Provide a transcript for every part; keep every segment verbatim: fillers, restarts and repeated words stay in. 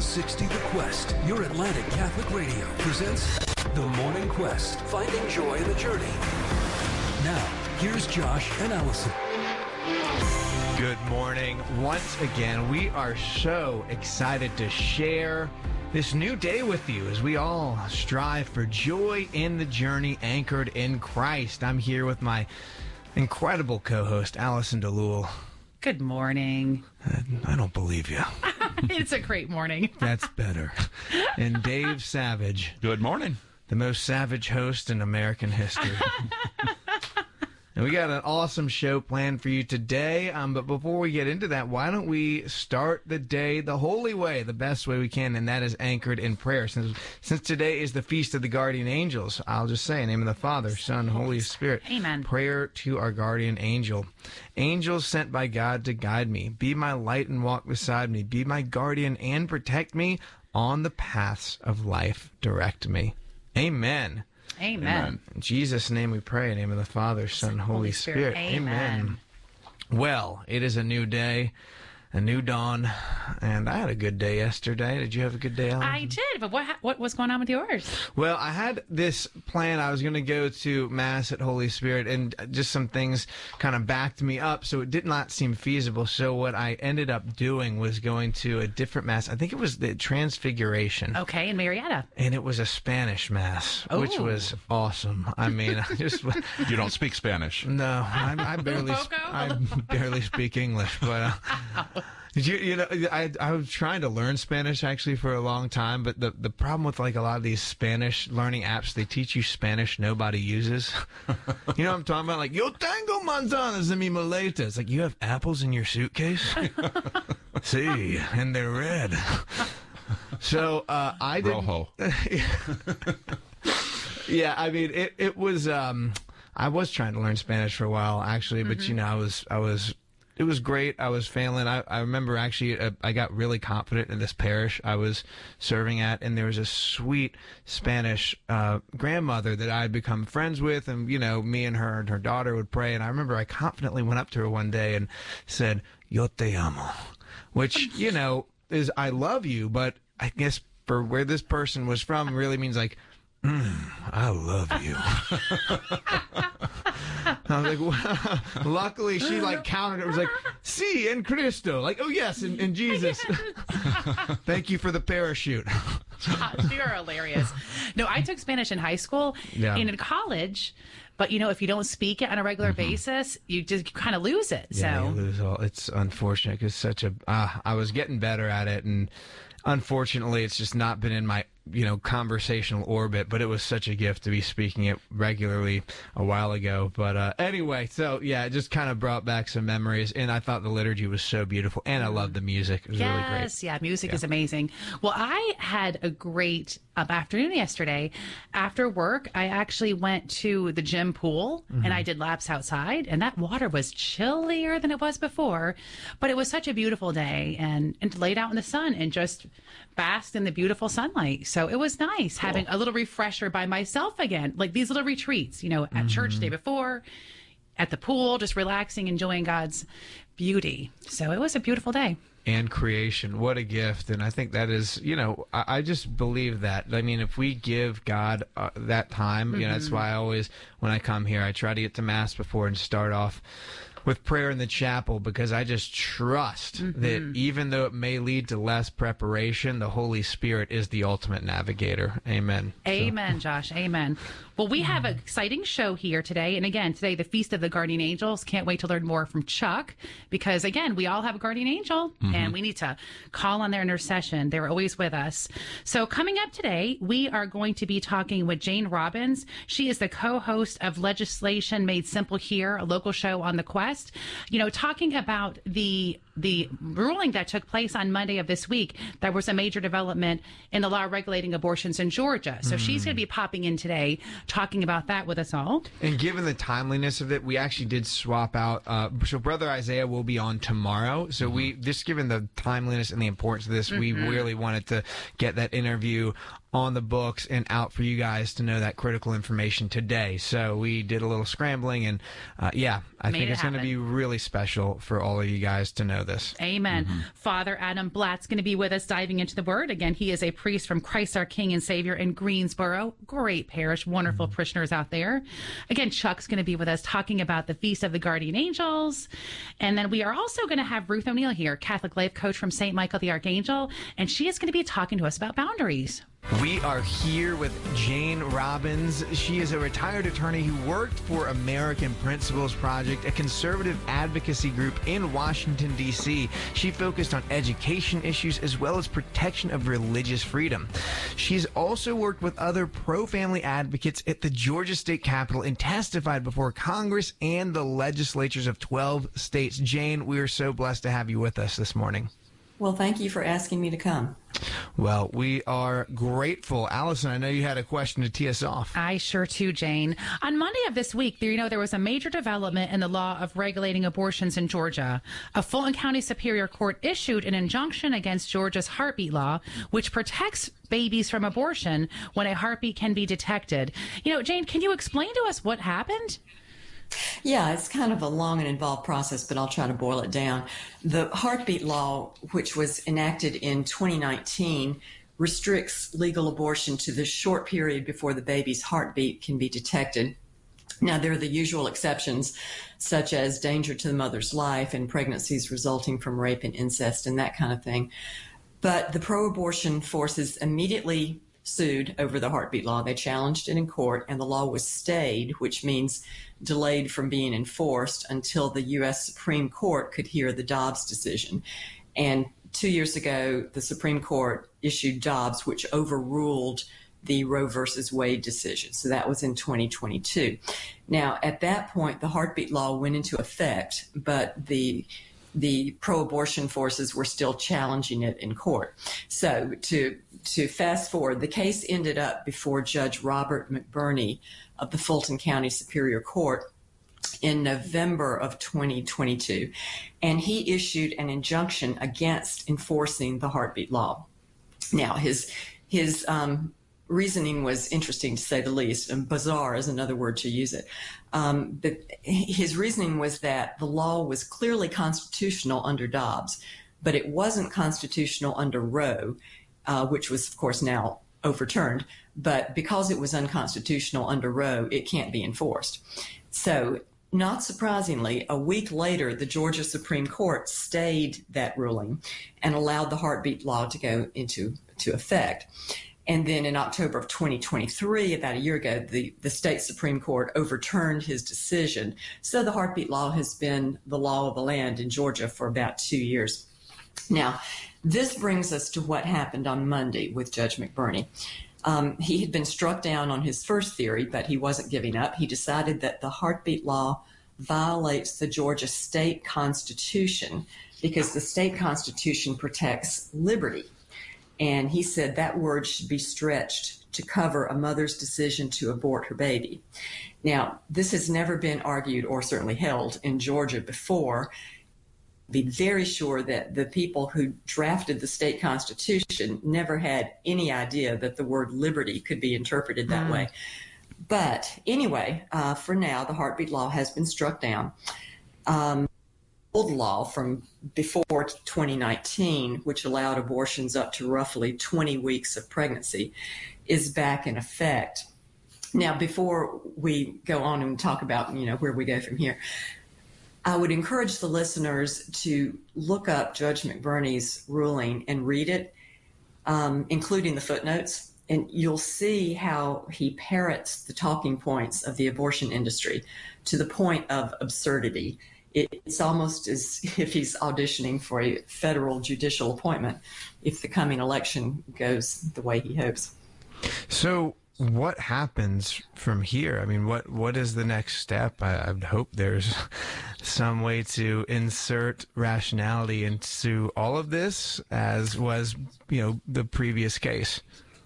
sixty The Quest, your Atlantic Catholic Radio, presents The Morning Quest, finding joy in the journey. Now, here's Josh and Allison. Good morning. Once again, we are so excited to share this new day with you as we all strive for joy in the journey anchored in Christ. I'm here with my incredible co-host, Allison DeLuel. Good morning. I don't believe you. It's a great morning. That's better. And Dave Savage. Good morning. The most savage host in American history. And we got an awesome show planned for you today. Um, but before we get into that, why don't we start the day the holy way, the best way we can, and that is anchored in prayer. Since since today is the Feast of the Guardian Angels, I'll just say, in the name of the Father, Son, Holy Spirit. Amen. Prayer to our guardian angel. Angels sent by God to guide me. Be my light and walk beside me. Be my guardian and protect me on the paths of life. Direct me. Amen. Amen. Amen. In Jesus' name we pray. In the name of the Father, Son, Holy, Holy Spirit. Spirit. Amen. Amen. Well, it is a new day, a new dawn, and I had a good day yesterday. Did you have a good day, Allison? I did, but what what was going on with yours? Well, I had this plan. I was going to go to Mass at Holy Spirit, and just some things kind of backed me up, so it did not seem feasible. So what I ended up doing was going to a different Mass. I think it was the Transfiguration. Okay, in Marietta. And it was a Spanish Mass, Oh. which was awesome. I mean, I just... You don't speak Spanish. No, I, I barely, sp- I barely speak English, but uh, did you, you know, I, I was trying to learn Spanish actually for a long time, but the, the problem with like a lot of these Spanish learning apps, they teach you Spanish nobody uses. You know what I'm talking about? Like, yo tengo manzanas en mi maleta. It's like, you have apples in your suitcase? See, and they're red. So uh, I didn't... Rojo. Yeah, I mean, it, it was, um, I was trying to learn Spanish for a while, actually, but, Mm-hmm. you know, I was, I was, it was great. I was failing. I, I remember, actually, uh, I got really confident in this parish I was serving at, and there was a sweet Spanish uh, grandmother that I had become friends with, and, you know, me and her and her daughter would pray, and I remember I confidently went up to her one day and said, yo te amo, which, you know, is I love you, but I guess for where this person was from really means like, Mm, I love you. I was like, well, luckily she like counted it. It was like, si, en Cristo. Like, oh yes, in, in Jesus. Thank you for the parachute. Gosh, you're hilarious. No, I took Spanish in high school Yeah. and in college, but you know, if you don't speak it on a regular Mm-hmm. basis, you just kind of lose it. Yeah, so you lose all. It's unfortunate because such a. Uh, I was getting better at it, and unfortunately, it's just not been in my, you know, conversational orbit, but it was such a gift to be speaking it regularly a while ago. But uh, anyway, so yeah, it just kind of brought back some memories, and I thought the liturgy was so beautiful, and I loved the music. It was really great. Yes, yeah, music is amazing. Well, I had a great um, afternoon yesterday. After work, I actually went to the gym pool Mm-hmm. and I did laps outside, and that water was chillier than it was before, but it was such a beautiful day, and, and laid out in the sun and just basked in the beautiful sunlight. So it was nice having a little refresher by myself again, like these little retreats, you know, at church the day before, at the pool, just relaxing, enjoying God's beauty. So it was a beautiful day. And creation, what a gift. And I think that is, you know, I, I just believe that. I mean, if we give God uh, that time, Mm-hmm. you know, that's why I always, when I come here, I try to get to Mass before and start off with prayer in the chapel, because I just trust Mm-hmm. that even though it may lead to less preparation, the Holy Spirit is the ultimate navigator. Amen. Amen, Josh. Amen. Well, we have an exciting show here today. And again, today, the Feast of the Guardian Angels. Can't wait to learn more from Chuck, because again, we all have a guardian angel and we need to call on their intercession. They're always with us. So coming up today, we are going to be talking with Jane Robbins. She is the co-host of Legislation Made Simple Here, a local show on the Quest, you know, talking about the the ruling that took place on Monday of this week. There was a major development in the law regulating abortions in Georgia. So she's going to be popping in today talking about that with us all. And given the timeliness of it, we actually did swap out. Uh, so Brother Isaiah will be on tomorrow. So we, just given the timeliness and the importance of this, we really wanted to get that interview on the books and out for you guys to know that critical information today. So we did a little scrambling, and uh, yeah, I Made think it it's going to happen. be really special for all of you guys to know this. Amen. Mm-hmm. Father Adam Blatt's going to be with us diving into the Word. Again, he is a priest from Christ our King and Savior in Greensboro. Great parish, wonderful mm-hmm. parishioners out there. Again, Chuck's going to be with us talking about the Feast of the Guardian Angels. And then we are also going to have Ruth O'Neill here, Catholic life coach from Saint Michael the Archangel, and she is going to be talking to us about boundaries. We are here with Jane Robbins. She is a retired attorney who worked for American Principles Project, a conservative advocacy group in Washington, D C She focused on education issues as well as protection of religious freedom. She's also worked with other pro-family advocates at the Georgia State Capitol and testified before Congress and the legislatures of twelve states. Jane, we are so blessed to have you with us this morning. Well, thank you for asking me to come. Well, we are grateful. Allison, I know you had a question to tee us off. I sure too, Jane. On Monday of this week, you know, there was a major development in the law of regulating abortions in Georgia. A Fulton County Superior Court issued an injunction against Georgia's heartbeat law, which protects babies from abortion when a heartbeat can be detected. You know, Jane, can you explain to us what happened? Yeah, it's kind of a long and involved process, but I'll try to boil it down. The heartbeat law, which was enacted in twenty nineteen, restricts legal abortion to the short period before the baby's heartbeat can be detected. Now, there are the usual exceptions, such as danger to the mother's life and pregnancies resulting from rape and incest and that kind of thing. But the pro-abortion forces immediately sued over the heartbeat law. They challenged it in court, and the law was stayed, which means delayed from being enforced until the U S Supreme Court could hear the Dobbs decision. And two years ago, the Supreme Court issued Dobbs, which overruled the Roe versus Wade decision. So that was in twenty twenty-two. Now, at that point, the heartbeat law went into effect, but the the pro-abortion forces were still challenging it in court. So to to fast forward, the case ended up before Judge Robert McBurney of the Fulton County Superior Court in November of twenty twenty-two, and he issued an injunction against enforcing the heartbeat law. Now, his his um, reasoning was interesting, to say the least, and bizarre is another word to use it. Um, but his reasoning was that the law was clearly constitutional under Dobbs, but it wasn't constitutional under Roe, uh, which was, of course, now overturned. But because it was unconstitutional under Roe, it can't be enforced. So, not surprisingly, a week later, the Georgia Supreme Court stayed that ruling and allowed the heartbeat law to go into to effect. And then in October of twenty twenty-three, about a year ago, the, the state Supreme Court overturned his decision. So the heartbeat law has been the law of the land in Georgia for about two years. Now, this brings us to what happened on Monday with Judge McBurney. Um, he had been struck down on his first theory, but he wasn't giving up. He decided that the heartbeat law violates the Georgia state constitution because the state constitution protects liberty. And he said that word should be stretched to cover a mother's decision to abort her baby. Now, this has never been argued or certainly held in Georgia before. Be very sure that the people who drafted the state constitution never had any idea that the word liberty could be interpreted that mm. way. But anyway, uh, for now, the heartbeat law has been struck down. Um, old law from before twenty nineteen, which allowed abortions up to roughly twenty weeks of pregnancy, is back in effect. Now, before we go on and talk about, you know, where we go from here, I would encourage the listeners to look up Judge McBurney's ruling and read it, um, including the footnotes, and you'll see how he parrots the talking points of the abortion industry to the point of absurdity. It's almost as if he's auditioning for a federal judicial appointment if the coming election goes the way he hopes. So what happens from here? I mean, what what is the next step? I, I would hope there's some way to insert rationality into all of this, as was, you know, the previous case.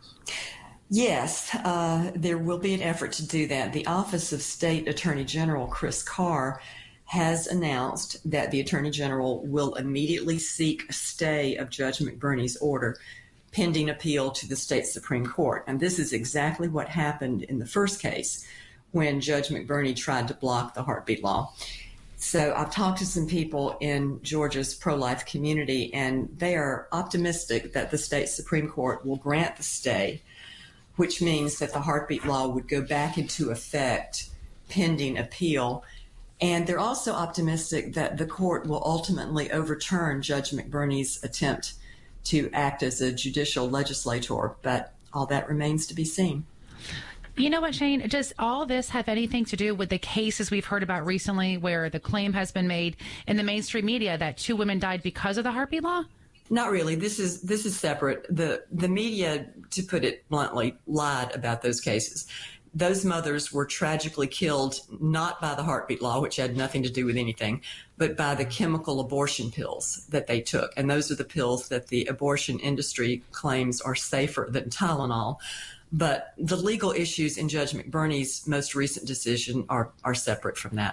Yes, uh, there will be an effort to do that. The Office of State Attorney General Chris Carr has announced that the Attorney General will immediately seek a stay of Judge McBurney's order pending appeal to the state Supreme Court. And this is exactly what happened in the first case when Judge McBurney tried to block the heartbeat law. So I've talked to some people in Georgia's pro-life community, and they are optimistic that the state Supreme Court will grant the stay, which means that the heartbeat law would go back into effect pending appeal. And they're also optimistic that the court will ultimately overturn Judge McBurney's attempt to act as a judicial legislator, but all that remains to be seen. You know what, Shane? Does all this have anything to do with the cases we've heard about recently where the claim has been made in the mainstream media that two women died because of the heartbeat law? Not really. This is this is separate. The the media, to put it bluntly, lied about those cases. Those mothers were tragically killed not by the heartbeat law, which had nothing to do with anything, but by the chemical abortion pills that they took. And those are the pills that the abortion industry claims are safer than Tylenol. But the legal issues in Judge McBurney's most recent decision are, are separate from that.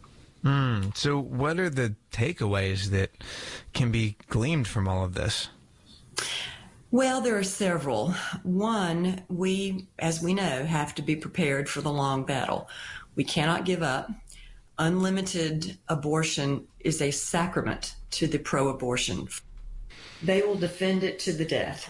Mm, so what are the takeaways that can be gleaned from all of this? Well, there are several. One, we, as we know, have to be prepared for the long battle. We cannot give up. Unlimited abortion is a sacrament to the pro-abortion. They will defend it to the death.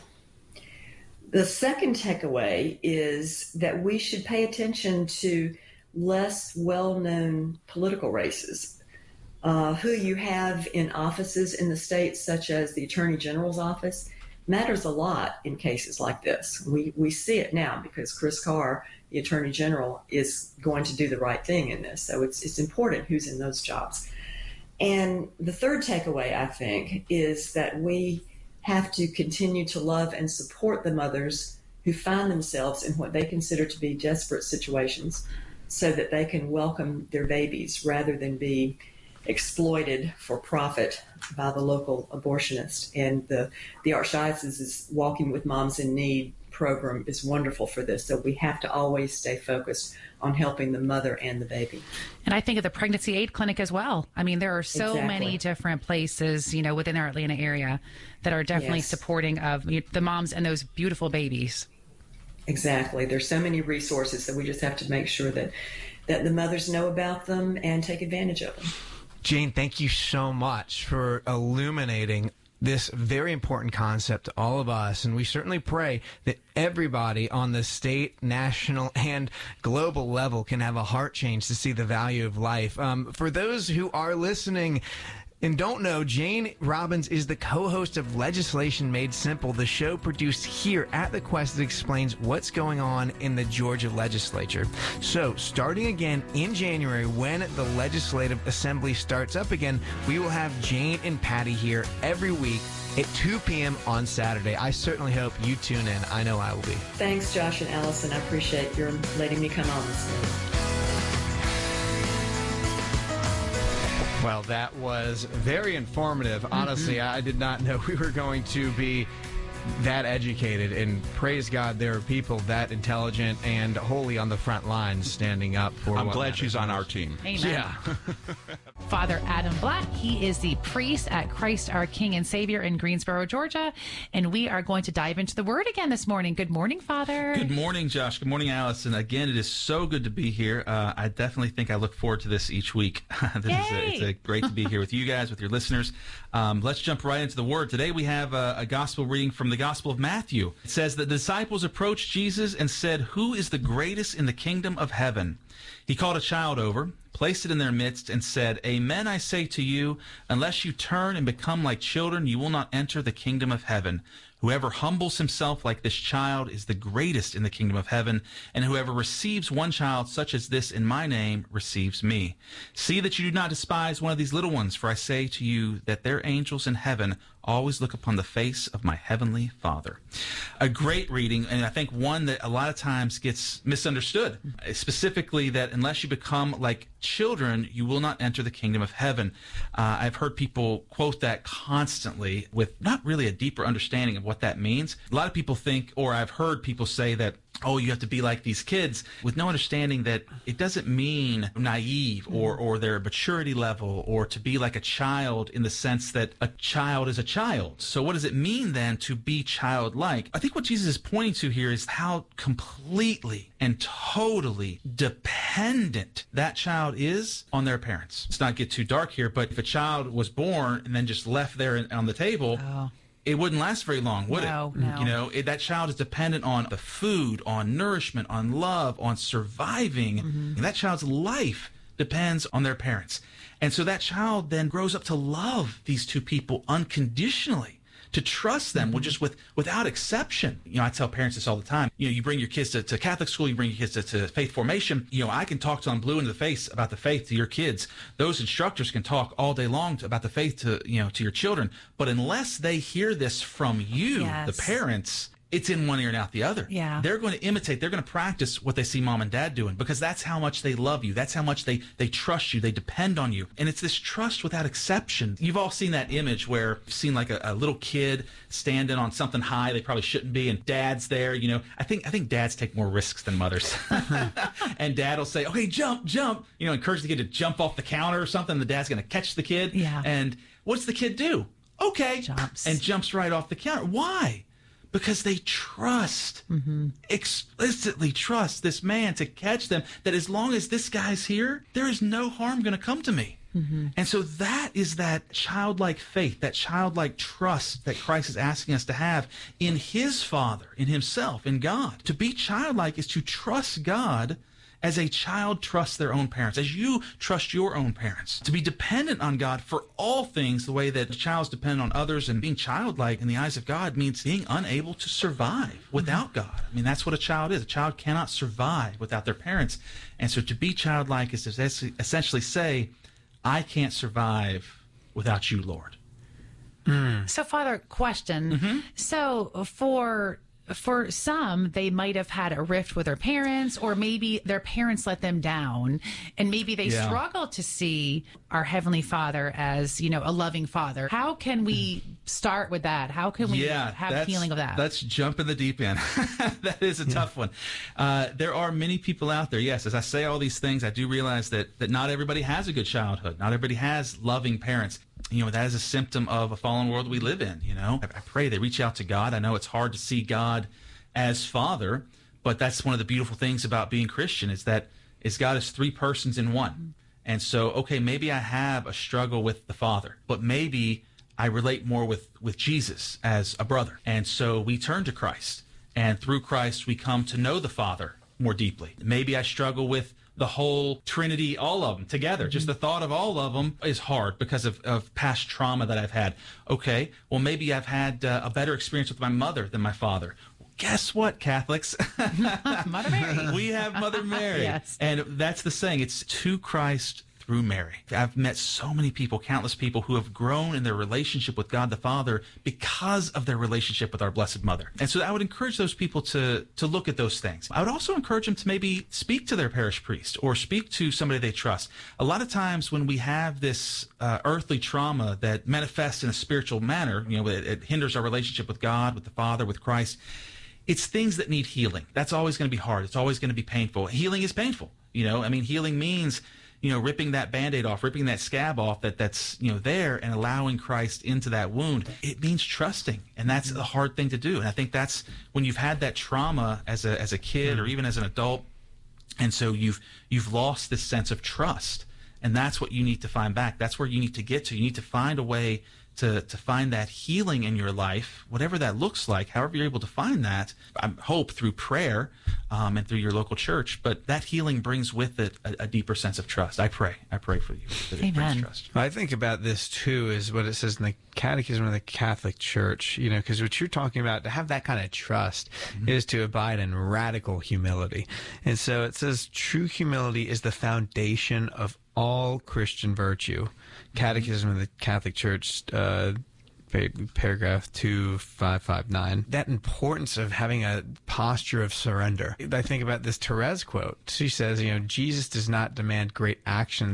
The second takeaway is that we should pay attention to less well-known political races. Uh, who you have in offices in the states, such as the Attorney General's office, matters a lot in cases like this. We we see it now because Chris Carr, the Attorney General, is going to do the right thing in this. So it's it's important who's in those jobs. And the third takeaway, I think, is that we have to continue to love and support the mothers who find themselves in what they consider to be desperate situations so that they can welcome their babies rather than be exploited for profit by the local abortionist. And the, the Archdiocese's Walking with Moms in Need program is wonderful for this. So we have to always stay focused on helping the mother and the baby. And I think of the pregnancy aid clinic as well. I mean, there are so Exactly. many different places, you know, within our Atlanta area that are definitely Yes. supporting of the moms and those beautiful babies. Exactly. There's so many resources that we just have to make sure that, that the mothers know about them and take advantage of them. Jane, thank you so much for illuminating this very important concept to all of us. And we certainly pray that everybody on the state, national, and global level can have a heart change to see the value of life. Um, for those who are listening and don't know, Jane Robbins is the co-host of Legislation Made Simple, the show produced here at The Quest that explains what's going on in the Georgia legislature. So, starting again in January, when the Legislative Assembly starts up again, we will have Jane and Patty here every week at two p.m. on Saturday. I certainly hope you tune in. I know I will be. Thanks, Josh and Allison. I appreciate your letting me come on this morning. Well, that was very informative. Honestly, mm-hmm. I did not know we were going to be that educated, and praise God there are people that intelligent and wholly on the front lines standing up for I'm what glad matters she's on most. our team. Amen. Yeah. Father Adam Black, he is the priest at Christ our King and Savior in Greensboro, Georgia, and we are going to dive into the Word again this morning. Good morning, Father. Good morning, Josh. Good morning, Allison. Again, it is so good to be here. Uh, I definitely think I look forward to this each week. this Yay! is a, it's a great to be here with you guys, with your listeners. Um, let's jump right into the Word. Today we have a, a gospel reading from the Gospel of Matthew. It says that the disciples approached Jesus and said, "Who is the greatest in the kingdom of heaven?" He called a child over, placed it in their midst, and said, "Amen, I say to you, unless you turn and become like children, you will not enter the kingdom of heaven. Whoever humbles himself like this child is the greatest in the kingdom of heaven, and whoever receives one child such as this in my name receives me. See that you do not despise one of these little ones, for I say to you that their angels in heaven always look upon the face of my heavenly Father." A great reading, and I think one that a lot of times gets misunderstood, specifically that unless you become like children, you will not enter the kingdom of heaven. Uh, I've heard people quote that constantly with not really a deeper understanding of what that means. A lot of people think, or I've heard people say that oh, you have to be like these kids, with no understanding that it doesn't mean naive or, or their maturity level, or to be like a child in the sense that a child is a child. So what does it mean then to be childlike? I think what Jesus is pointing to here is how completely and totally dependent that child is on their parents. Let's not get too dark here, but if a child was born and then just left there on the table, Oh. it wouldn't last very long, would No, it? no. You know, it, that child is dependent on the food, on nourishment, on love, on surviving. Mm-hmm. And that child's life depends on their parents. And so that child then grows up to love these two people unconditionally, to trust them Mm-hmm. just with without exception. You know, I tell parents this all the time. You know, you bring your kids to, to Catholic school, you bring your kids to, to faith formation. You know, I can talk to them blue in the face about the faith to your kids. Those instructors can talk all day long to, about the faith to, you know, to your children. But unless they hear this from you, Yes. the parents, it's in one ear and out the other. Yeah. They're going to imitate, they're going to practice what they see mom and dad doing, because that's how much they love you. That's how much they, they trust you. They depend on you. And it's this trust without exception. You've all seen that image where you've seen like a, a little kid standing on something high they probably shouldn't be, and dad's there. You know, I think I think dads take more risks than mothers. And dad will say, okay, jump, jump. You know, encourage the kid to jump off the counter or something. The dad's going to catch the kid. Yeah. And what's the kid do? Okay. Jumps. And jumps right off the counter. Why? Because they trust, Mm-hmm. explicitly trust this man to catch them, that as long as this guy's here, there is no harm going to come to me. Mm-hmm. And so that is that childlike faith, that childlike trust that Christ is asking us to have in his Father, in himself, in God. To be childlike is to trust God as a child trusts their own parents, as you trust your own parents. To be dependent on God for all things, the way that a child's dependent on others, and being childlike in the eyes of God means being unable to survive without God. I mean, that's what a child is. A child cannot survive without their parents. And so to be childlike is to essentially say, I can't survive without you, Lord. So, Father, question. So, for for some, they might have had a rift with their parents, or maybe their parents let them down, and maybe they Yeah. struggle to see our Heavenly Father as, you know, a loving Father. How can we start with that? How can we Yeah, have that's- feeling of that? Let's jump in the deep end. That is a tough one. Uh, there are many people out there. Yes, as I say all these things, I do realize that that not everybody has a good childhood. Not everybody has loving parents. You know, that is a symptom of a fallen world we live in. You know, I, I pray they reach out to God. I know it's hard to see God as Father, but that's one of the beautiful things about being Christian, is that is God is three persons in one. And so, okay, maybe I have a struggle with the Father, but maybe I relate more with, with Jesus as a brother. And so we turn to Christ, and through Christ we come to know the Father more deeply. Maybe I struggle with the whole Trinity, all of them together. Just the thought of all of them is hard because of, of past trauma that I've had. Okay, well, maybe I've had uh, a better experience with my mother than my father. Guess what, Catholics? Mother Mary. We have Mother Mary. Yes. And that's the saying. It's to Christ through Mary. I've met so many people, countless people, who have grown in their relationship with God the Father because of their relationship with our Blessed Mother. And so I would encourage those people to, to look at those things. I would also encourage them to maybe speak to their parish priest or speak to somebody they trust. A lot of times when we have this uh, earthly trauma that manifests in a spiritual manner, you know, it, it hinders our relationship with God, with the Father, with Christ, it's things that need healing. That's always going to be hard. It's always going to be painful. Healing is painful. You know, I mean, healing means, you know, ripping that Band-Aid off, ripping that scab off that that's, you know, there, and allowing Christ into that wound. It means trusting, and that's a hard thing to do. And I think that's when you've had that trauma as a as a kid or even as an adult, and so you've you've lost this sense of trust, and that's what you need to find back. That's where you need to get to. You need to find a way to to find that healing in your life, whatever that looks like, however you're able to find that. I hope through prayer um, and through your local church, but that healing brings with it a, a deeper sense of trust. I pray. I pray for you that it brings Amen. trust. I think about this too, is what it says in the Catechism of the Catholic Church, you know, because what you're talking about, to have that kind of trust mm-hmm. is to abide in radical humility. And so it says true humility is the foundation of all Christian virtue. Catechism of the Catholic Church, uh, paragraph two five five nine. That importance of having a posture of surrender. I think about this Therese quote. She says, you know, Jesus does not demand great actions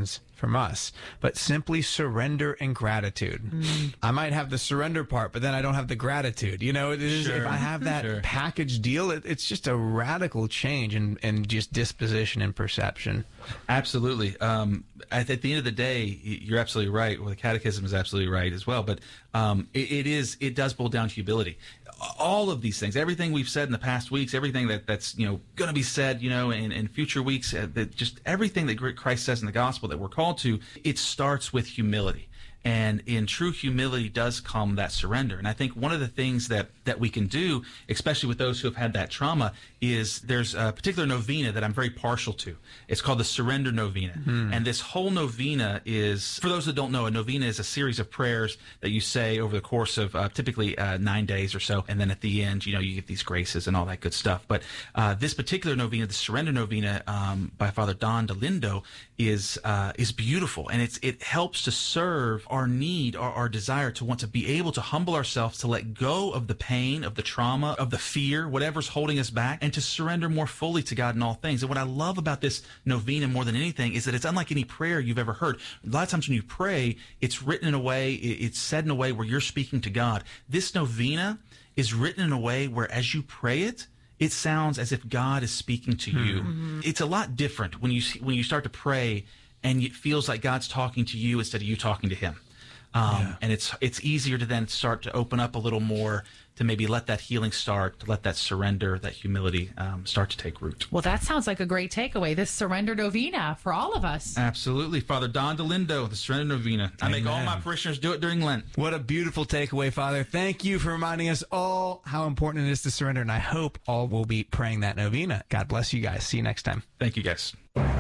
from us, but simply surrender and gratitude. Mm. I might have the surrender part, but then I don't have the gratitude. You know, it is, sure. if I have that sure. package deal, it, it's just a radical change in, in just disposition and perception. Absolutely. Um, at, at the end of the day, you're absolutely right. Well, the Catechism is absolutely right as well. But um, it, it is it does boil down to humility. All of these things, everything we've said in the past weeks, everything that, that's you know going to be said, you know, in, in future weeks, uh, that just everything that Christ says in the gospel that we're called to, it starts with humility. And in true humility does come that surrender. And I think one of the things that, that we can do, especially with those who have had that trauma, is there's a particular novena that I'm very partial to. It's called the Surrender Novena. Mm-hmm. And this whole novena is, for those that don't know, a novena is a series of prayers that you say over the course of uh, typically uh, nine days or so. And then at the end, you know, you get these graces and all that good stuff. But uh, this particular novena, the Surrender Novena um, by Father Don Dolindo, is uh, is beautiful. And it's it helps to serve our need, our, our desire to want to be able to humble ourselves, to let go of the pain, of the trauma, of the fear, whatever's holding us back, and to surrender more fully to God in all things. And what I love about this novena more than anything is that it's unlike any prayer you've ever heard. A lot of times when you pray, it's written in a way, it's said in a way where you're speaking to God. This novena is written in a way where as you pray it, it sounds as if God is speaking to you. Mm-hmm. It's a lot different when you when you start to pray and it feels like God's talking to you instead of you talking to him. Um, yeah. And it's it's easier to then start to open up a little more, to maybe let that healing start, to let that surrender, that humility um, start to take root. Well, that sounds like a great takeaway, this Surrender Novena for all of us. Absolutely. Father Don Dolindo, the Surrender Novena. I Amen. make all my parishioners do it during Lent. What a beautiful takeaway, Father. Thank you for reminding us all how important it is to surrender, and I hope all will be praying that novena. God bless you guys. See you next time. Thank you, guys.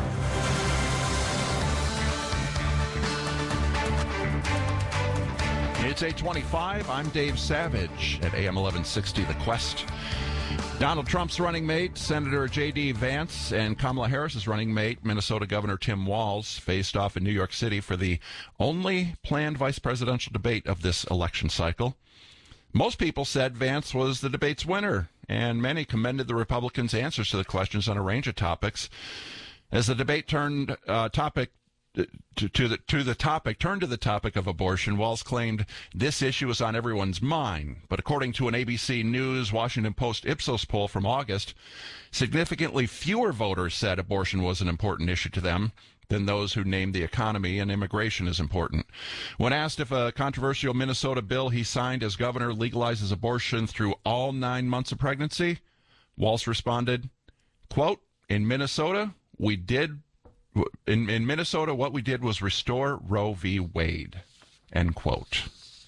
It's eight twenty-five. I'm Dave Savage at A M eleven sixty The Quest. Donald Trump's running mate, Senator J D Vance, and Kamala Harris's running mate, Minnesota Governor Tim Walz, faced off in New York City for the only planned vice presidential debate of this election cycle. Most people said Vance was the debate's winner, and many commended the Republicans' answers to the questions on a range of topics. As the debate turned uh, topic To, to the to the topic, turned to the topic of abortion, Walz claimed this issue is on everyone's mind. But according to an A B C News Washington Post Ipsos poll from August, significantly fewer voters said abortion was an important issue to them than those who named the economy and immigration as important. When asked if a controversial Minnesota bill he signed as governor legalizes abortion through all nine months of pregnancy, Walz responded, quote, in Minnesota, we did In, in Minnesota, what we did was restore Roe v. Wade, end quote.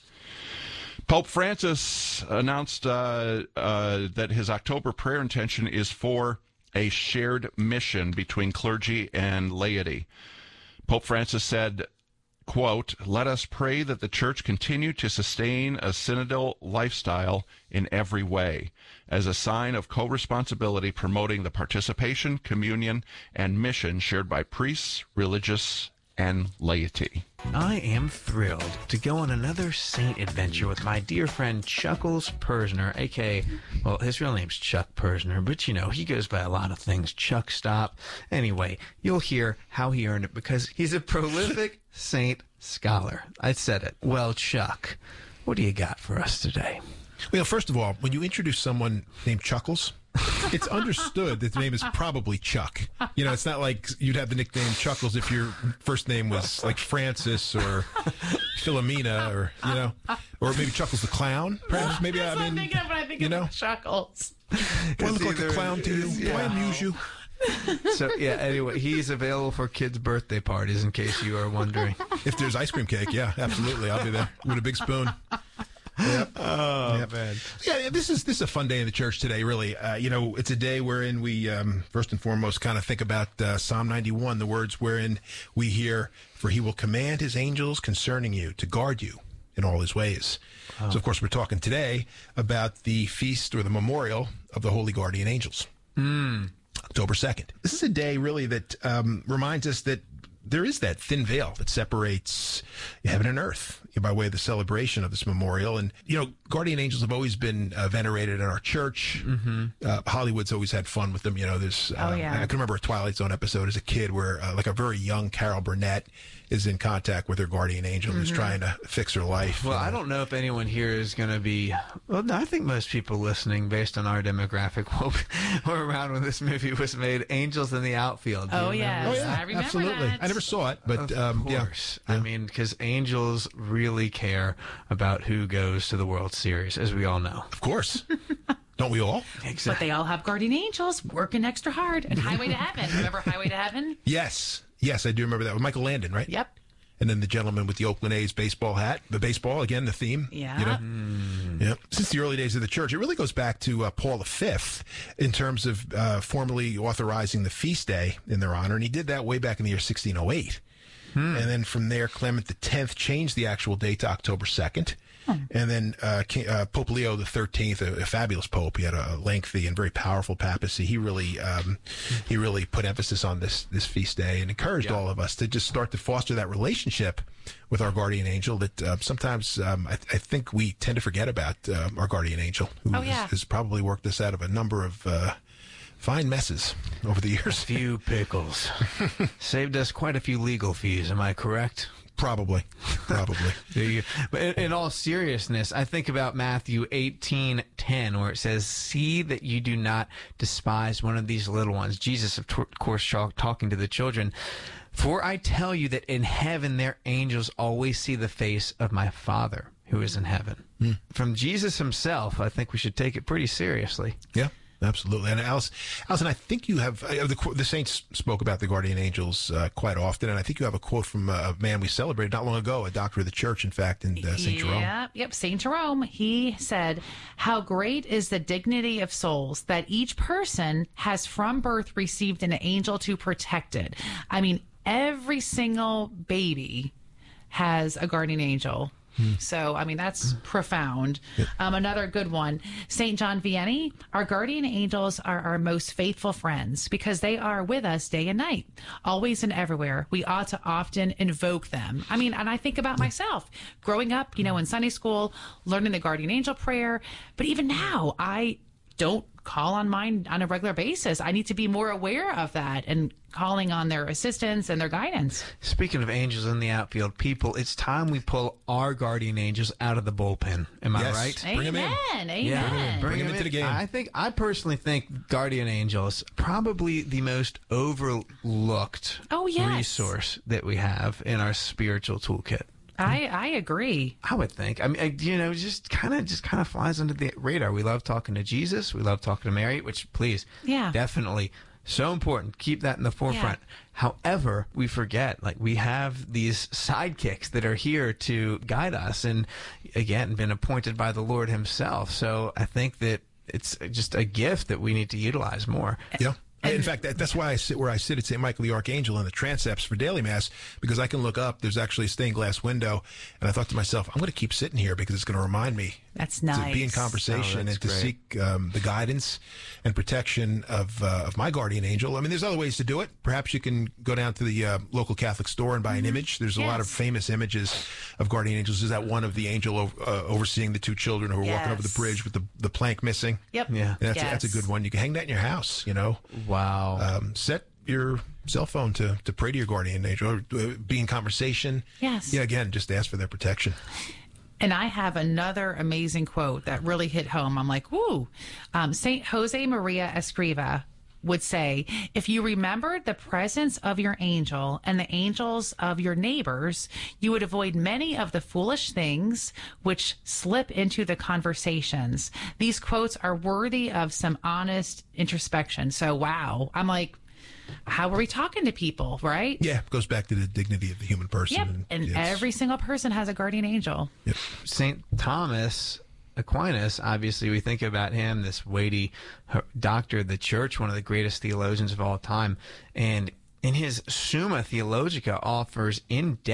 Pope Francis announced uh, uh, that his October prayer intention is for a shared mission between clergy and laity. Pope Francis said, quote, let us pray that the church continue to sustain a synodal lifestyle in every way as a sign of co-responsibility, promoting the participation, communion, and mission shared by priests, religious, and laity. I am thrilled to go on another saint adventure with my dear friend Chuckles Persner, a k a, well, his real name's Chuck Persner, but you know, he goes by a lot of things. Chuck Stop. Anyway, you'll hear how he earned it because he's a prolific saint scholar. I said it. Well, Chuck, what do you got for us today? Well, first of all, when you introduce someone named Chuckles, it's understood that the name is probably Chuck. You know, it's not like you'd have the nickname Chuckles if your first name was like Francis or Philomena, or, you know, or maybe Chuckles the Clown, perhaps. Maybe, That's I mean, what I'm thinking of when I think you of know? Chuckles. Do I look like a clown to you? Yeah. Do I amuse you? So, yeah, anyway, he's available for kids' birthday parties, in case you are wondering. If there's ice cream cake, yeah, absolutely. I'll be there with a big spoon. Yep. Oh, yep. man. Yeah, this is this is a fun day in the church today, really. Uh, you know, it's a day wherein we, um, first and foremost, kind of think about uh, Psalm ninety-one, the words wherein we hear, for he will command his angels concerning you to guard you in all his ways. Oh. So, of course, we're talking today about the feast or the memorial of the Holy Guardian Angels. Mm. October second. This is a day, really, that um, reminds us that there is that thin veil that separates heaven and earth. by way of the celebration of this memorial. And, you know, guardian angels have always been uh, venerated in our church. Mm-hmm. Uh, Hollywood's always had fun with them. You know, there's, uh, Oh, yeah. I can remember a Twilight Zone episode as a kid where, uh, like, a very young Carol Burnett is in contact with her guardian angel who's Mm-hmm. trying to fix her life. Well, you know. I don't know if anyone here is going to be. Well, no, I think most people listening, based on our demographic, were around when this movie was made. Angels in the Outfield. Do you Oh, remember yes. Oh, that? yeah, I remember absolutely. that. I never saw it, but Of um, yeah. course. I mean, because angels really care about who goes to the World Series, as we all know. Of course. Don't we all? But they all have guardian angels working extra hard. And Highway to Heaven. Remember Highway to Heaven? Yes. Yes, I do remember that with Michael Landon, right? Yep. And then the gentleman with the Oakland A's baseball hat, the baseball, again, the theme. Yeah. You know? Yeah. Since the early days of the church, it really goes back to uh, Paul the Fifth in terms of uh, formally authorizing the feast day in their honor. And he did that way back in the year sixteen oh eight. Hmm. And then from there, Clement the Tenth changed the actual date to October second. And then uh, King, uh, Pope Leo the Thirteenth, a, a fabulous pope, he had a lengthy and very powerful papacy. He really, um, he really put emphasis on this this feast day and encouraged Yeah. all of us to just start to foster that relationship with our guardian angel that uh, sometimes um, I, I think we tend to forget about uh, our guardian angel, who Oh, has, yeah. has probably worked us out of a number of uh, fine messes over the years. Few pickles. Saved us quite a few legal fees, am I correct? Probably, probably. Do you? But in, in all seriousness, I think about Matthew eighteen ten, where it says, "See that you do not despise one of these little ones." Jesus, of tor- course, talk, talking to the children. "For I tell you that in heaven their angels always see the face of my Father who is in heaven." Mm. From Jesus himself, I think we should take it pretty seriously. Yeah. Absolutely. And Alice, Alison, I think you have, uh, the, the saints spoke about the guardian angels uh, quite often, and I think you have a quote from a man we celebrated not long ago, a doctor of the church, in fact, in uh, Saint Jerome. Yep, yep. Saint Jerome, he said, "How great is the dignity of souls that each person has from birth received an angel to protect it." I mean, every single baby has a guardian angel. So, I mean, that's profound. Um, another good one, Saint John Vianney, "Our guardian angels are our most faithful friends because they are with us day and night, always and everywhere. We ought to often invoke them." I mean, and I think about myself growing up, you know, in Sunday school, learning the guardian angel prayer. But even now, I don't call on mine on a regular basis. I need to be more aware of that and calling on their assistance and their guidance. Speaking of angels in the outfield, people, it's time we pull our guardian angels out of the bullpen. Am I Yes. right? Bring 'em in. Amen. Amen. Yeah, Bring 'em into the game. I think I personally think guardian angels probably the most overlooked Oh, yes. resource that we have in our spiritual toolkit. I, I agree. I would think. I mean, I, you know, just kind of, just kind of flies under the radar. We love talking to Jesus. We love talking to Mary. Which, please, Yeah. definitely, so important. Keep that in the forefront. However, we forget, like, we have these sidekicks that are here to guide us, and again, been appointed by the Lord Himself. So I think that it's just a gift that we need to utilize more. Yeah. In fact, that, that's why I sit where I sit at Saint Michael the Archangel in the transepts for daily mass, because I can look up. There's actually a stained glass window, and I thought to myself, I'm going to keep sitting here because it's going to remind me That's to nice. be in conversation Oh, that's and to great. seek um, the guidance and protection of uh, of my guardian angel. I mean, there's other ways to do it. Perhaps you can go down to the uh, local Catholic store and buy an image. There's a lot of Yes. famous images of guardian angels. Is that one of the angel ov- uh, overseeing the two children who are walking over the Yes. bridge with the, the plank missing? Yep. Yeah. And that's, a, that's a Yes. good one. You can hang that in your house, you know. Wow. Um, set your cell phone to, to pray to your guardian angel, or uh, be in conversation. Yes. Yeah, again, just ask for their protection. And I have another amazing quote that really hit home. I'm like, woo. Um, Saint Jose Maria Escriva would say, "If you remembered the presence of your angel and the angels of your neighbors, you would avoid many of the foolish things which slip into the conversations." These quotes are worthy of some honest introspection. So, wow. I'm like, how are we talking to people, right? Yeah, it goes back to the dignity of the human person. Yep. And yes. every single person has a guardian angel. Yep. Saint Thomas Aquinas, obviously we think about him, this weighty doctor of the church, one of the greatest theologians of all time, and in his Summa Theologica offers in-depth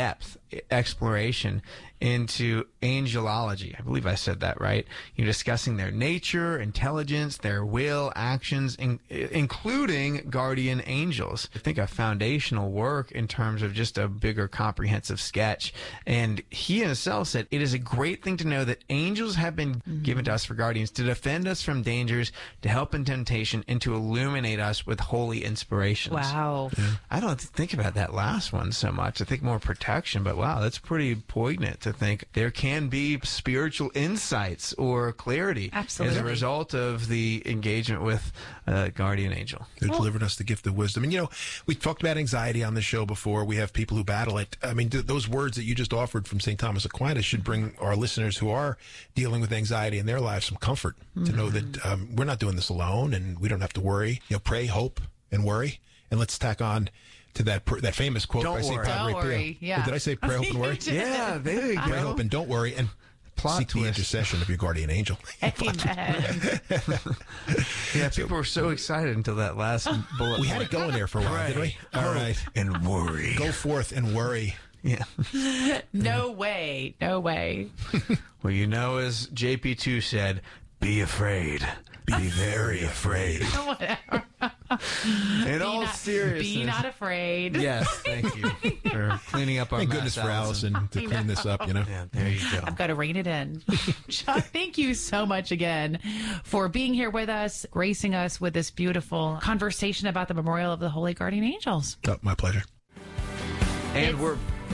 exploration into angelology. I believe I said that right. You're discussing their nature, intelligence, their will, actions, in, including guardian angels. I think a foundational work in terms of just a bigger comprehensive sketch. And he himself said, it is a great thing to know that angels have been mm-hmm. given to us for guardians to defend us from dangers, to help in temptation, and to illuminate us with holy inspirations. Wow. Yeah. I don't think about that last one so much. I think more protection, but wow, that's pretty poignant to think there can be spiritual insights or clarity Absolutely. as a result of the engagement with a guardian angel. Who delivered us the gift of wisdom. And, you know, we talked about anxiety on the show before. We have people who battle it. I mean, th- those words that you just offered from Saint Thomas Aquinas should bring our listeners who are dealing with anxiety in their lives some comfort mm-hmm. to know that um, we're not doing this alone and we don't have to worry. You know, pray, hope, and worry. And let's tack on to that pr- that famous quote don't by Saint worry. Padre Don't Pio. worry. Yeah. Did I say pray, hope, and worry? Yeah, there you go. Pray, hope, and don't worry. And Plot seek twist. the intercession of your guardian angel. Amen. Yeah, people were so excited until that last bullet We had it going there for a while, didn't we? All right. And worry. Go forth and worry. Yeah. No way. No way. Well, you know, as J P two said, be afraid. Be very afraid. Whatever. In Be all not, seriousness. Be not afraid. Yes, thank you for cleaning up our Thank mess, goodness for Allison. Allison to clean this up, you know. Yeah, there you go. I've got to rein it in. Chuck, thank you so much again for being here with us, gracing us with this beautiful conversation about the Memorial of the Holy Guardian Angels. Oh, my pleasure. And It's- we're.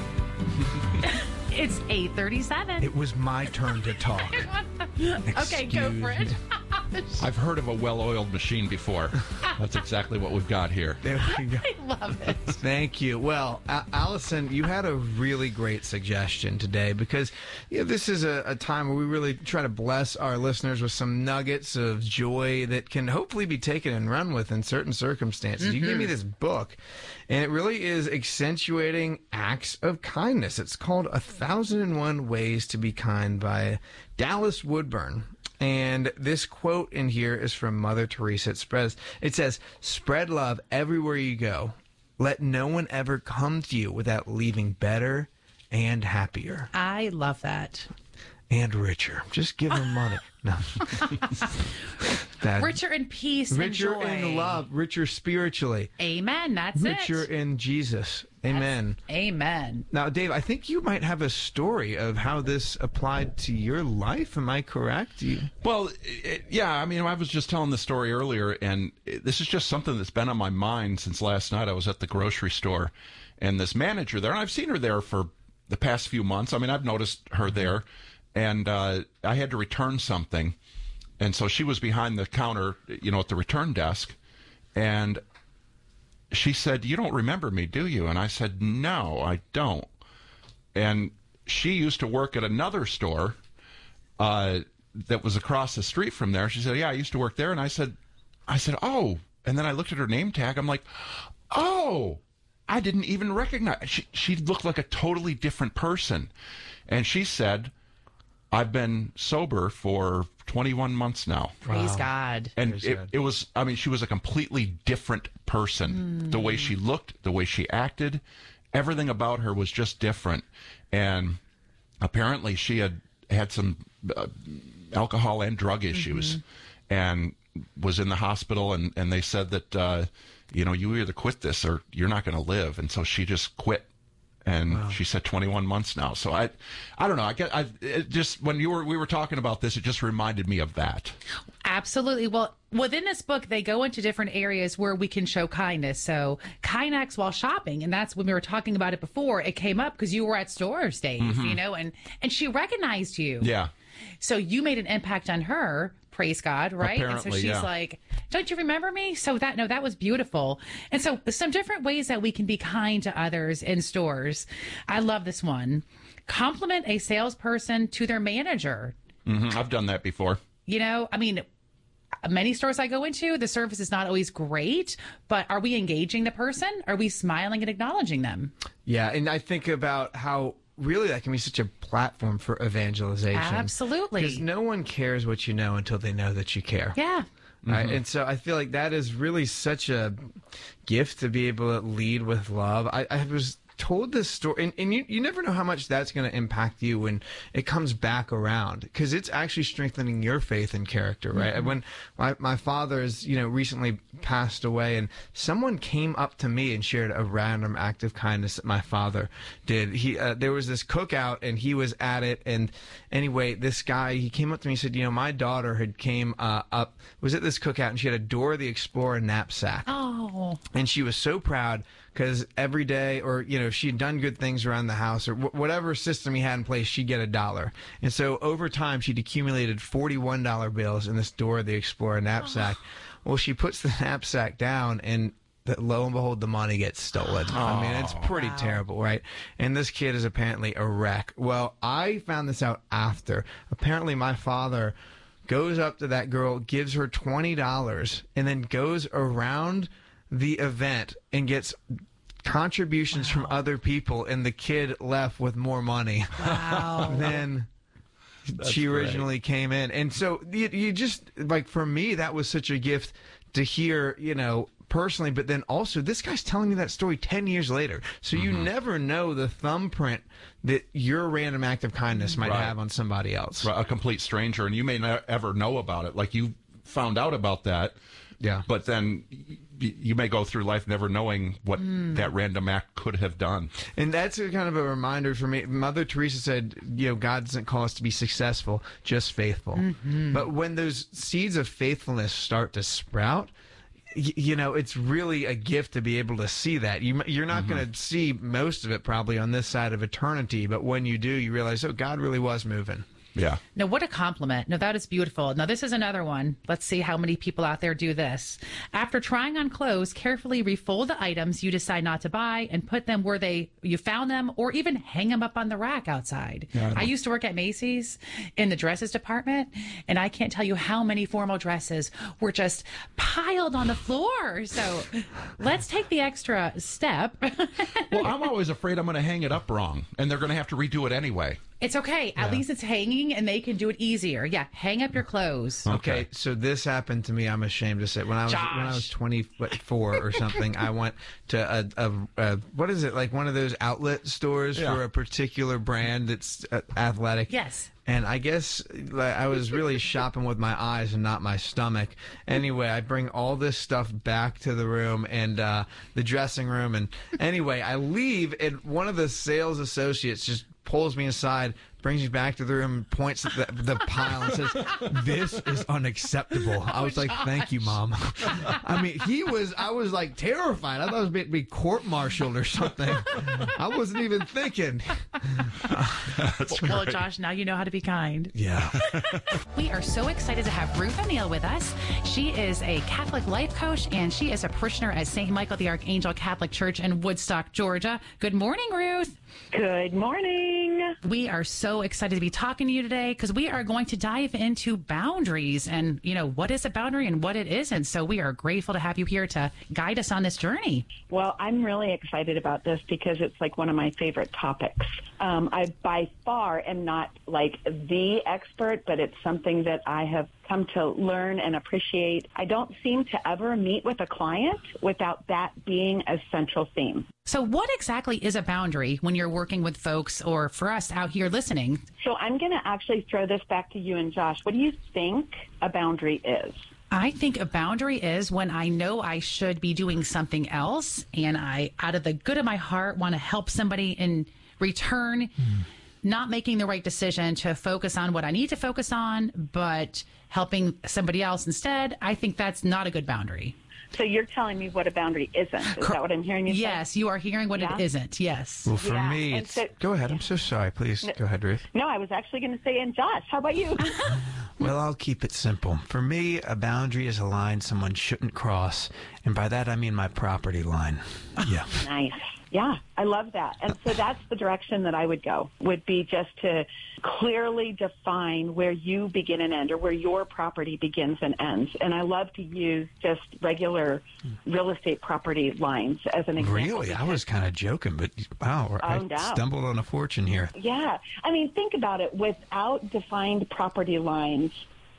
It's eight thirty-seven. It was my turn to talk. Okay, go for it. I've heard of a well-oiled machine before. That's exactly what we've got here. There we go. I love it. Thank you. Well, A- Allison, you had a really great suggestion today because you know, this is a, a time where we really try to bless our listeners with some nuggets of joy that can hopefully be taken and run with in certain circumstances. Mm-hmm. You gave me this book, and it really is accentuating acts of kindness. It's called A Thousand and One Ways to Be Kind by Dallas Woodburn. And this quote in here is from Mother Teresa. It spreads. It says, "Spread love everywhere you go. Let no one ever come to you without leaving better and happier I love that. and richer. Just give them money." No. That- Richer in peace richer and joy. in love, richer spiritually, Amen. That's richer it. in Jesus. Amen. Amen. Now, Dave, I think you might have a story of how this applied to your life. Am I correct? You... Well, it, yeah, I mean, I was just telling the story earlier, and it, this is just something that's been on my mind since last night. I was at the grocery store, and this manager there, and I've seen her there for the past few months. I mean, I've noticed her there, and uh, I had to return something, and so she was behind the counter, you know, at the return desk, and she said, "You don't remember me, do you?" And I said, "No, I don't." And she used to work at another store uh, that was across the street from there. She said, "Yeah, I used to work there." And I said, I said, "Oh." And then I looked at her name tag. I'm like, "Oh, I didn't even recognize." She, she looked like a totally different person. And she said, "I've been sober for twenty-one months now." Praise God. And Praise it, God. it was, I mean, she was a completely different person. Mm. The way she looked, the way she acted, everything about her was just different. And apparently she had had some uh, alcohol and drug issues mm-hmm. and was in the hospital. And, and they said that, uh, you know, you either quit this or you're not going to live. And so she just quit. And wow. She said twenty-one months now. So I, I don't know. I get. I it just when you were we were talking about this, it just reminded me of that. Absolutely. Well, within this book, they go into different areas where we can show kindness. So, kind acts while shopping, and that's when we were talking about it before. It came up because you were at stores, Dave. Mm-hmm. You know, and and she recognized you. Yeah. So you made an impact on her. Praise God, right? Apparently, and so she's yeah. like, "Don't you remember me?" So that no, that was beautiful. And so some different ways that we can be kind to others in stores. I love this one. Compliment a salesperson to their manager. Mm-hmm. I've done that before. You know, I mean, many stores I go into, the service is not always great, but are we engaging the person? Are we smiling and acknowledging them? Yeah, and I think about how really that can be such a platform for evangelization. Absolutely. Because no one cares what you know until they know that you care. Yeah. Right? Mm-hmm. And so I feel like that is really such a gift to be able to lead with love. I, I was told this story, and, and you, you never know how much that's going to impact you when it comes back around, because it's actually strengthening your faith and character, right? Mm-hmm. When my, my father's, you know, recently passed away, and someone came up to me and shared a random act of kindness that my father did. He uh, there was this cookout, and he was at it, and anyway, this guy, he came up to me and said, you know, my daughter had came uh, up, was at this cookout, and she had a Dora the Explorer knapsack. Oh. And she was so proud, because every day, or, you know, she'd done good things around the house, or wh- whatever system he had in place, she'd get a dollar. And so over time, she'd accumulated forty-one dollar bills in this Dora the Explorer knapsack. Oh. Well, she puts the knapsack down, and the, lo and behold, the money gets stolen. Oh, I mean, it's pretty wow. terrible, right? And this kid is apparently a wreck. Well, I found this out after. Apparently, my father goes up to that girl, gives her twenty dollars, and then goes around the event and gets contributions wow. from other people, and the kid left with more money wow. than That's she originally great. came in. And so you, you just, like, for me, that was such a gift to hear, you know, personally, but then also this guy's telling me that story ten years later. So you mm-hmm. never know the thumbprint that your random act of kindness might right. have on somebody else. Right, a complete stranger, and you may not ever know about it. Like, you found out about that, yeah, but then you may go through life never knowing what mm. that random act could have done. And that's a kind of a reminder for me. Mother Teresa said, you know, God doesn't call us to be successful, just faithful. Mm-hmm. But when those seeds of faithfulness start to sprout, y- you know, it's really a gift to be able to see that. You, you're not mm-hmm. going to see most of it probably on this side of eternity, but when you do, you realize, oh, God really was moving. Yeah. Now, what a compliment. Now, that is beautiful. Now, this is another one. Let's see how many people out there do this. After trying on clothes, carefully refold the items you decide not to buy and put them where they you found them, or even hang them up on the rack outside. Yeah, I, I used to work at Macy's in the dresses department, and I can't tell you how many formal dresses were just piled on the floor. So let's take the extra step. Well, I'm always afraid I'm going to hang it up wrong, and they're going to have to redo it anyway. It's okay. At Yeah. least it's hanging, and they can do it easier. Yeah, hang up your clothes. Okay, Okay. so this happened to me. I'm ashamed to say. When I was Josh. when I was twenty-four or something, I went to a, a, a what is it, like one of those outlet stores Yeah. for a particular brand that's uh, athletic. Yes. And I guess like, I was really shopping with my eyes and not my stomach. Anyway, I bring all this stuff back to the room and uh, the dressing room. And anyway, I leave, and one of the sales associates just pulls me aside, brings me back to the room, points at the, the pile and says, "This is unacceptable." I was like, "Thank you, Mom." I mean, he was, I was like terrified. I thought it was going to be court-martialed or something. I wasn't even thinking. That's Well, great. Josh, now you know how to be kind. Yeah. We are so excited to have Ruth O'Neill with us. She is a Catholic life coach, and she is a parishioner at Saint Michael the Archangel Catholic Church in Woodstock, Georgia. Good morning, Ruth. Good morning. We are so excited to be talking to you today because we are going to dive into boundaries and, you know, what is a boundary and what it isn't. So we are grateful to have you here to guide us on this journey. Well, I'm really excited about this because it's like one of my favorite topics. Um, I by far am not like the expert, but it's something that I have come to learn and appreciate. I don't seem to ever meet with a client without that being a central theme. So what exactly is a boundary when you're working with folks or for us out here listening? So I'm going to actually throw this back to you and Josh. What do you think a boundary is? I think a boundary is when I know I should be doing something else and I, out of the good of my heart, want to help somebody in return, mm. not making the right decision to focus on what I need to focus on, but helping somebody else instead. I think that's not a good boundary. So you're telling me what a boundary isn't. Is that what I'm hearing you say? Yes, you are hearing what Yeah. it isn't. Yes. Well, for Yeah, me, and it's, so- go ahead. I'm so sorry. Please go ahead, Ruth. No, I was actually going to say, and Josh, how about you? Well, I'll keep it simple. For me, a boundary is a line someone shouldn't cross, and by that I mean my property line. Yeah. Nice. Yeah, I love that. And so that's the direction that I would go, would be just to clearly define where you begin and end, or where your property begins and ends. And I love to use just regular real estate property lines as an example. Really? I was kind of joking, but wow, I Oh, no. stumbled on a fortune here. Yeah. I mean, think about it. Without defined property lines,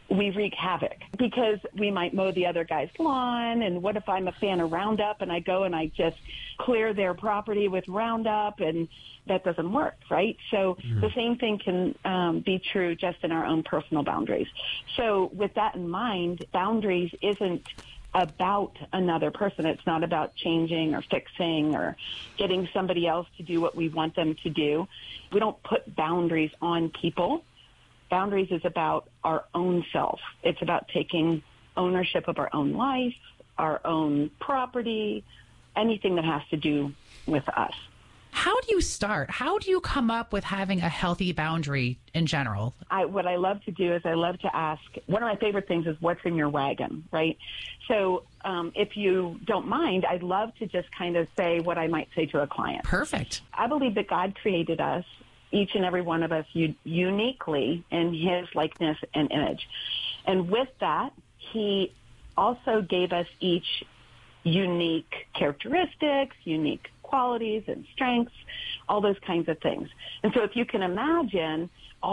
we wreak havoc because we might mow the other guy's lawn. And what if I'm a fan of Roundup and I go and I just clear their property with Roundup, and that doesn't work, right? So mm-hmm. the same thing can um, be true just in our own personal boundaries. So with that in mind, boundaries isn't about another person. It's not about changing or fixing or getting somebody else to do what we want them to do. We don't put boundaries on people. Boundaries is about our own self. It's about taking ownership of our own life, our own property, anything that has to do with us. How do you start? How do you come up with having a healthy boundary in general? I, what I love to do is I love to ask, one of my favorite things is what's in your wagon, right? So um, if you don't mind, I'd love to just kind of say what I might say to a client. Perfect. I believe that God created us, each and every one of us, u- uniquely in his likeness and image. And with that, he also gave us each unique characteristics, unique qualities and strengths, all those kinds of things. And so if you can imagine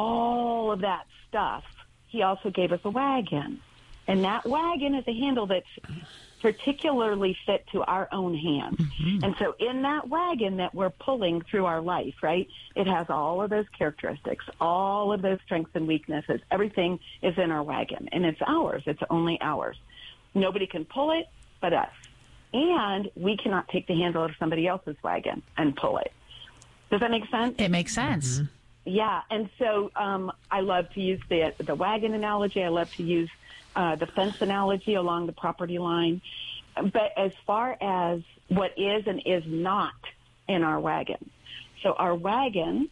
all of that stuff, he also gave us a wagon. And that wagon is a handle that's particularly fit to our own hand. Mm-hmm. And so in that wagon that we're pulling through our life, right, it has all of those characteristics, all of those strengths and weaknesses. Everything is in our wagon, and it's ours. It's only ours. Nobody can pull it but us. And we cannot take the handle of somebody else's wagon and pull it. Does that make sense? It makes sense. Mm-hmm. Yeah, and so um, I love to use the the wagon analogy. I love to use uh, the fence analogy along the property line. But as far as what is and is not in our wagon, so our wagon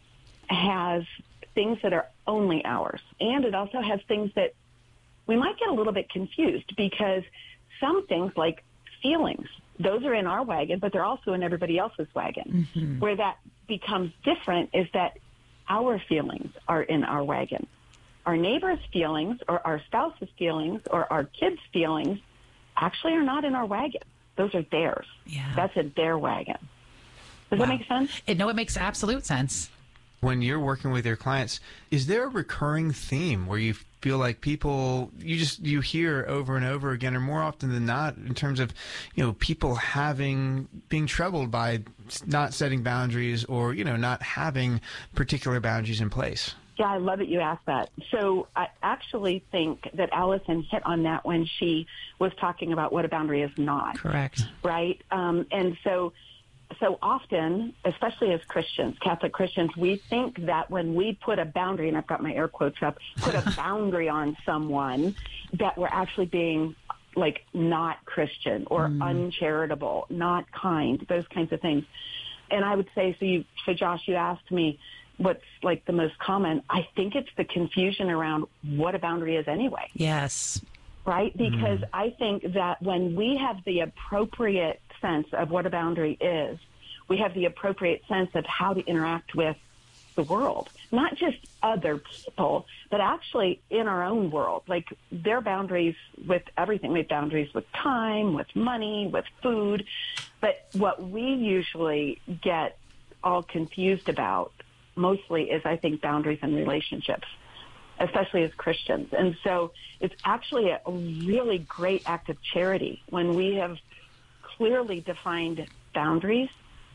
has things that are only ours, and it also has things that we might get a little bit confused because some things like feelings, those are in our wagon, but they're also in everybody else's wagon. Mm-hmm. Where that becomes different is that our feelings are in our wagon. Our neighbor's feelings or our spouse's feelings or our kids' feelings actually are not in our wagon. Those are theirs. Yeah. That's in their wagon. Does Wow. that make sense? It, no, it makes absolute sense. When you're working with your clients, is there a recurring theme where you feel like people you just you hear over and over again, or more often than not, in terms of, you know, people having being troubled by not setting boundaries or, you know, not having particular boundaries in place? Yeah, I love that you asked that. So I actually think that Allison hit on that when she was talking about what a boundary is not. Correct. Right? Um, and so so often, especially as Christians, Catholic Christians, we think that when we put a boundary, and I've got my air quotes up, put a boundary on someone, that we're actually being like not Christian or mm. uncharitable, not kind, those kinds of things. And I would say, so you, so Josh, you asked me what's like the most common. I think it's the confusion around what a boundary is anyway. Yes. Right? Because mm. I think that when we have the appropriate sense of what a boundary is, we have the appropriate sense of how to interact with the world, not just other people, but actually in our own world. Like there are boundaries with everything. We have boundaries with time, with money, with food. But what we usually get all confused about mostly is, I think, boundaries and relationships, especially as Christians. And so it's actually a really great act of charity when we have clearly defined boundaries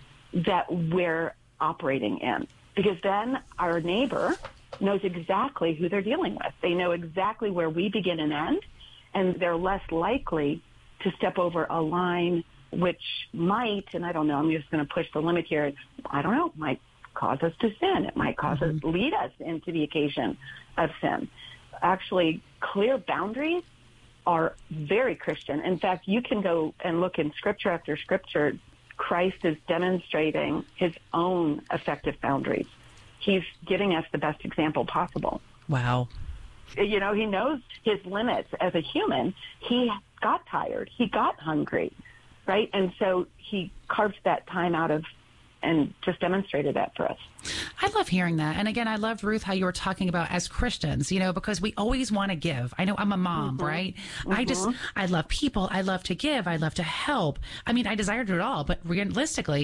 that we're operating in, because then our neighbor knows exactly who they're dealing with. They know exactly where we begin and end, and they're less likely to step over a line which might, and I don't know, I'm just going to push the limit here, I don't know, might cause us to sin. It might cause mm-hmm. us, lead us into the occasion of sin. Actually, clear boundaries are very Christian. In fact, you can go and look in scripture after scripture. Christ is demonstrating his own effective boundaries. He's giving us the best example possible. Wow. You know, he knows his limits as a human. He got tired. He got hungry, right? And so he carved that time out of and just demonstrated that for us. I love hearing that. And again, I loved, Ruth, how you were talking about as Christians, you know, because we always want to give. I know I'm a mom, mm-hmm. right? Mm-hmm. I just, I love people. I love to give. I love to help. I mean, I desire to do it all, but realistically,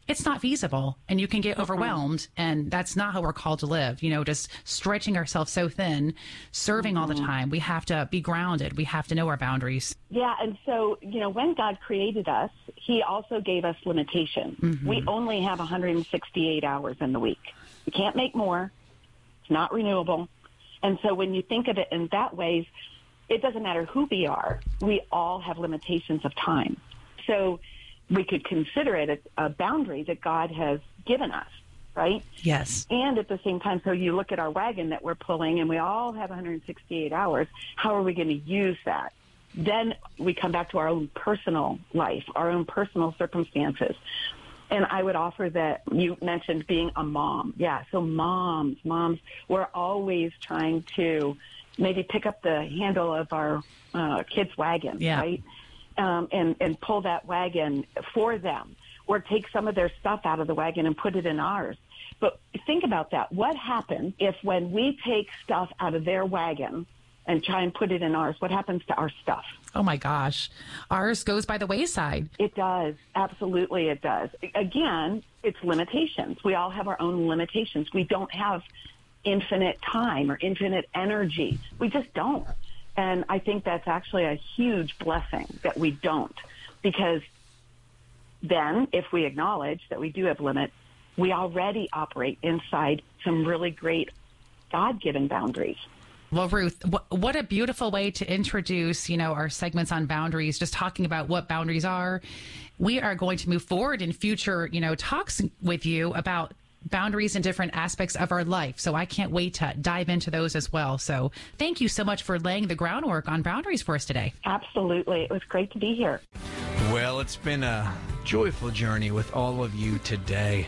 it's not feasible and you can get overwhelmed. And that's not how we're called to live, you know, just stretching ourselves so thin, serving all the time. We have to be grounded. We have to know our boundaries. Yeah. And so, you know, when God created us, he also gave us limitations. Mm-hmm. We only have one hundred sixty-eight hours in the week. We can't make more. It's not renewable. And so when you think of it in that way, it doesn't matter who we are. We all have limitations of time. So we could consider it a, a boundary that God has given us, right? Yes. And at the same time, so you look at our wagon that we're pulling, and we all have one hundred sixty-eight hours. How are we going to use that? Then we come back to our own personal life, our own personal circumstances. And I would offer that you mentioned being a mom. Yeah, so moms, moms, we're always trying to maybe pick up the handle of our uh, kids' wagon, yeah. right? Um, and, and pull that wagon for them, or take some of their stuff out of the wagon and put it in ours. But think about that. What happens if when we take stuff out of their wagon and try and put it in ours, what happens to our stuff? Oh, my gosh. Ours goes by the wayside. It does. Absolutely, it does. Again, it's limitations. We all have our own limitations. We don't have infinite time or infinite energy. We just don't. And I think that's actually a huge blessing that we don't, because then if we acknowledge that we do have limits, we already operate inside some really great God-given boundaries. Well, Ruth, what a beautiful way to introduce, you know, our segments on boundaries, just talking about what boundaries are. We are going to move forward in future, you know, talks with you about boundaries in different aspects of our life. So I can't wait to dive into those as well. So thank you so much for laying the groundwork on boundaries for us today. Absolutely. It was great to be here. Well, it's been a joyful journey with all of you today,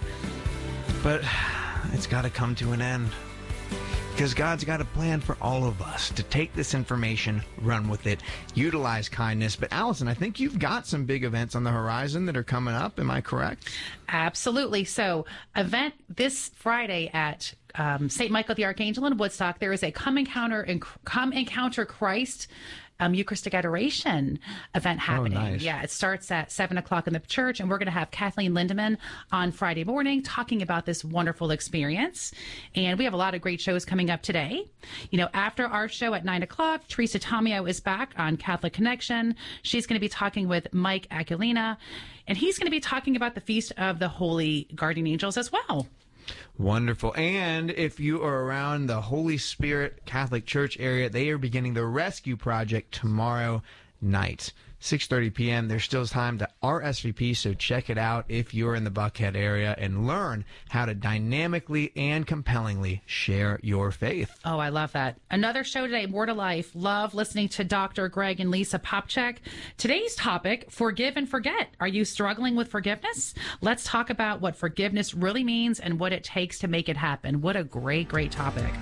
but it's got to come to an end. Because God's got a plan for all of us to take this information, run with it, utilize kindness. But Allison, I think you've got some big events on the horizon that are coming up. Am I correct? Absolutely. So, event this Friday at um, Saint Michael the Archangel in Woodstock, there is a Come Encounter and Come Encounter Christ Um, Eucharistic Adoration event happening. Oh, nice. Yeah, it starts at seven o'clock in the church, and we're going to have Kathleen Lindemann on Friday morning talking about this wonderful experience. And we have a lot of great shows coming up today. You know, after our show at nine o'clock, Teresa Tomeo is back on Catholic Connection. She's going to be talking with Mike Aquilina, and he's going to be talking about the Feast of the Holy Guardian Angels as well. Wonderful. And if you are around the Holy Spirit Catholic Church area, they are beginning the Rescue Project tomorrow night, six thirty p.m. There's still time to R S V P, so check it out if you're in the Buckhead area and learn how to dynamically and compellingly share your faith. Oh, I love that. Another show today, More to Life. Love listening to Doctor Greg and Lisa Popchak. Today's topic, forgive and forget. Are you struggling with forgiveness? Let's talk about what forgiveness really means and what it takes to make it happen. What a great, great topic.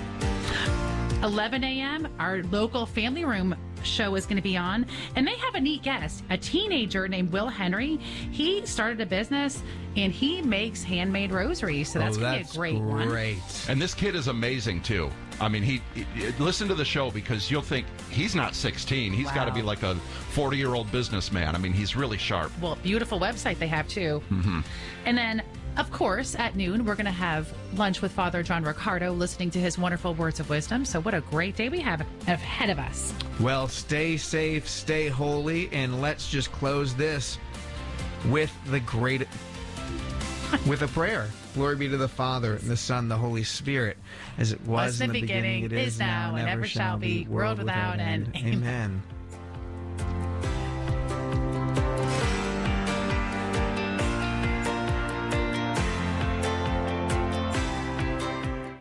eleven a.m., our local Family Room show is going to be on, and they have a neat guest, a teenager named Will Henry. He started a business, and he makes handmade rosaries, so that's oh, going to be a great, great one. And this kid is amazing, too. I mean, he, he listen to the show, because you'll think he's not sixteen. He's Wow. got to be like a forty-year-old businessman. I mean, he's really sharp. Well, beautiful website they have, too. Mm-hmm. And then, of course, at noon, we're going to have lunch with Father John Ricardo, listening to his wonderful words of wisdom. So what a great day we have ahead of us. Well, stay safe, stay holy, and let's just close this with the great, with a prayer. Glory be to the Father, and the Son, the Holy Spirit, as it was, Was in the the beginning, beginning, it is now, and ever shall be, world without end. Amen. Amen.